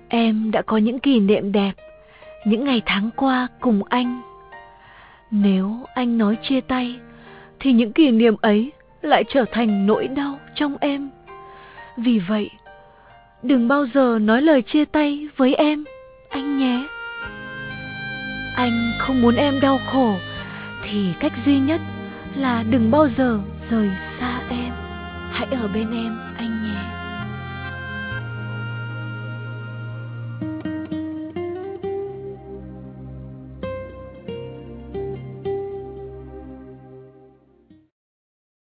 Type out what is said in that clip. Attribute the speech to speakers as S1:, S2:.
S1: Em đã có những kỷ niệm đẹp, những ngày tháng qua cùng anh. Nếu anh nói chia tay, thì những kỷ niệm ấy lại trở thành nỗi đau trong em. Vì vậy, đừng bao giờ nói lời chia tay với em, anh nhé. Anh không muốn em đau khổ, thì cách duy nhất là đừng bao giờ rời xa em. Hãy ở bên em, anh